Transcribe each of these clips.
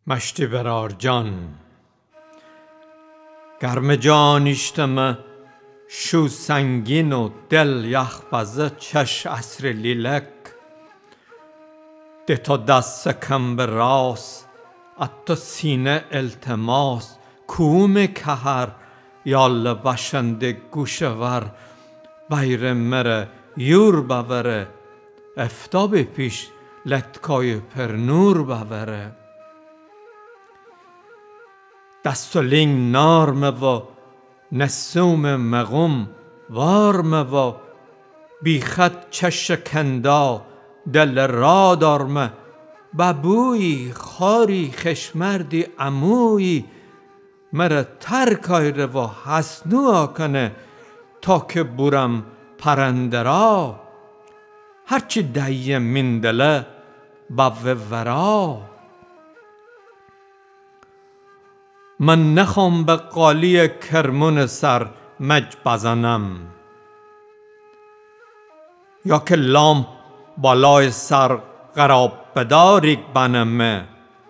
مشتی برار جان گرم جانیشتم شو سنگین و دل یخ بزه چش عصر لیلک ده تا دست کم به راست اتو سینه التماس کوم کهر یال بشنده گوشور بیر مره یور بوره افتاب پیش لتکای پر نور بوره دستولین نارمه و نسوم مغم وارمه و بیخط چش کندا دل را دارمه ببوی خاری خشمردی عموی مره ترکایره و حسنو آکنه تا که برم پرنده را هرچی دیه من دله بوه ورا من نخوام به قالی کرمون سر مج بزنم یا که لامپ بالای سر قراب بداریک بنمه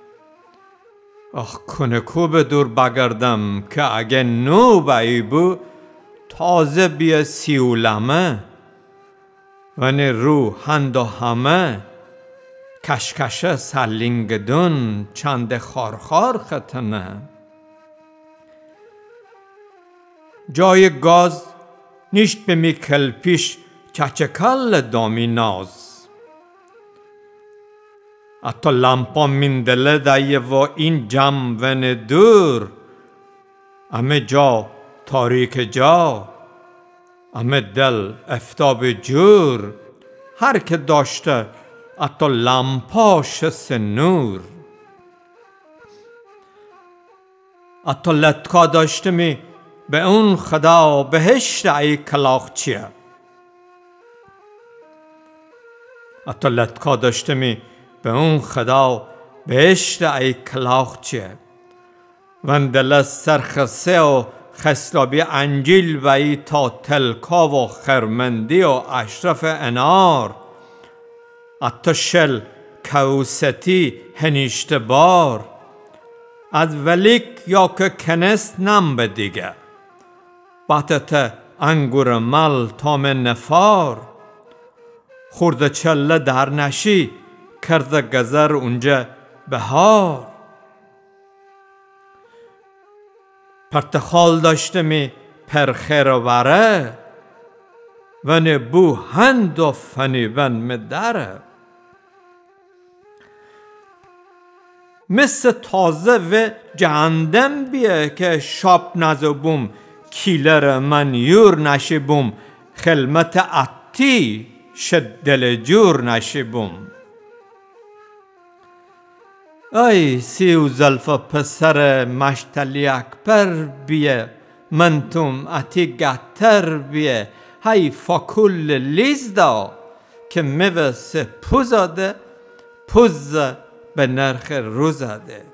کنه کو به دور بگردم که اگه نو بایی بو تازه بیه سیولمه ونی رو هند و همه کشکشه سلینگدون چند خارخار ختنه جای گاز نیشت به میکل پیش چچکل دامیناز اتو لامپا میندله دایه و این جم ون دور امه جا تاریک جا امه دل افتاب جور هر که داشته اتو لامپا شس نور اتو لتکا داشته می به اون خدا بهشت ای کلاخچیه اتو لتکا داشته می به اون خدا بهشت ای کلاخچیه وندل سرخسه و خسلابی انجیل بایی تا تلکا و خرمندی و اشرف انار اتو شل کوستی هنیشت بار از ولیک یا که کنست نم بدیگه باتت انگور مل تام نفار خورده چله در نشی کرده گذر اونجا بهار پرتخال داشته می پرخیر وره ونی بو هند و فنی ون مدره مثل تازه و جهندم بیه که شاب نزو بوم کیلر من یور نشی بوم خلمت عطی شد دل جور نشی بوم ای سیو زلفا پسر مشتلی اکبر بیه من توم اتی گتر بیه های فاکول لیز دا که میوسه پوزاده پوز به نرخ روزاده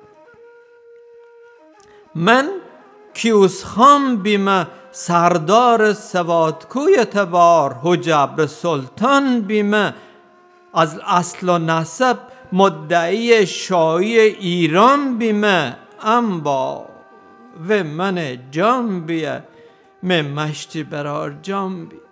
من کیوس خان بیمه سردار سوادکوی تبار حجبر سلطان بیمه از اصل و نسب مدعی شاهی ایران بیمه امبا و من جان بیه من مشتی برار جان بیه